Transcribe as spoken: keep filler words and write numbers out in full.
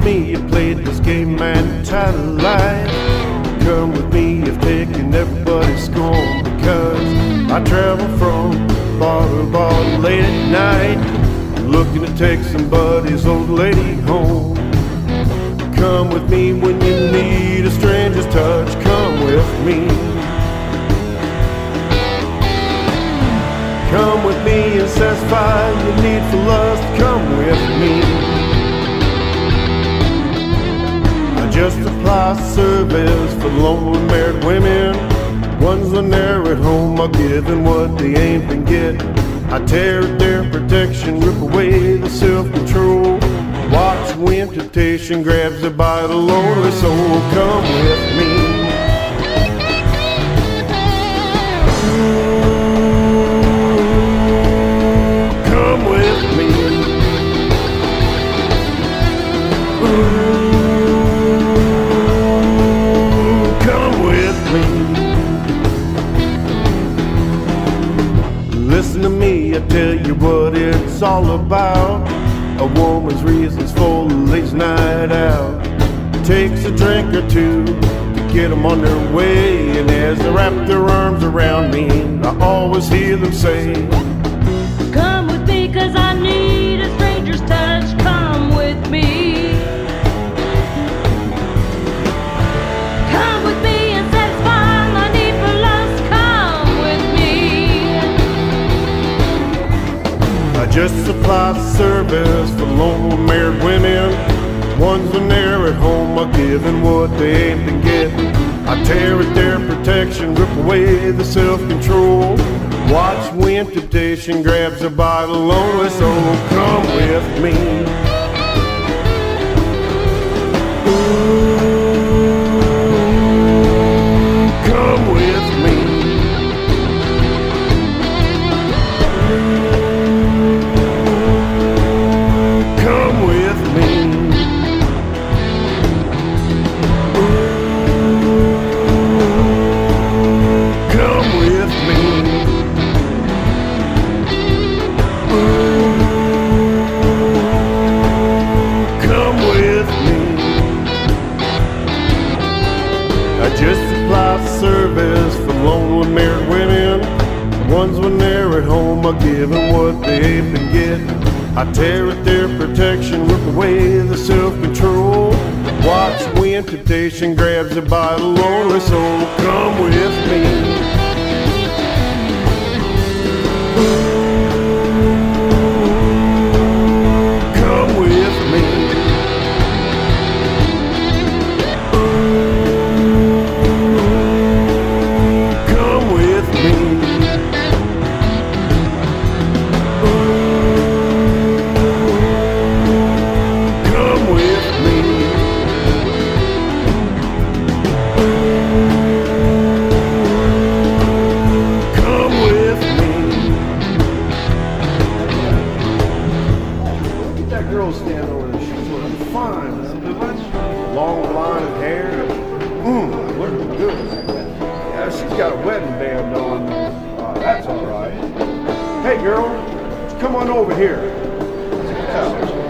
with me, you played this game man tied of life. Come with me, you've taken everybody's scorn, because I travel from bar to bar late at night, looking to take somebody's old lady home. Come with me when you need a stranger's touch, come with me. Come with me and satisfy your need for lust, come with me. I just apply service for lonely married women, ones when they're at home are giving what they ain't been getting. I tear at their protection, rip away the self-control, watch when temptation grabs her by the lonely soul. Come with me. Listen to me, I tell you what it's all about. A woman's reasons for a lazy night out. Takes a drink or two to get them on their way, and as they wrap their arms around me, I always hear them say, come with me, cause I need a stranger's touch, come with me. Come with me and satisfy my need for lust, come with me. I just supply service for lonely married women, ones when they're at home are giving what they ain't been getting. I tear at their protection, rip away the self-control, watch when temptation grabs her by the lonely soul. Come with me. Come with me. Come with me. Come with me. Come with me. I just supply service for lonely married women, ones when they're at home are giving what they ain't been getting. I tear at their protection, rip away the self-control, watch when temptation grabs her by the lonely soul. Come with me. Come with me. Come with me. Come with me. Come with me. Look at that girl standing over there. She's looking fine. Long blonde hair. Mmm, looking good. Yeah, she's got a wedding band on. Uh, that's all right. Hey, girl, come on over here. Yeah.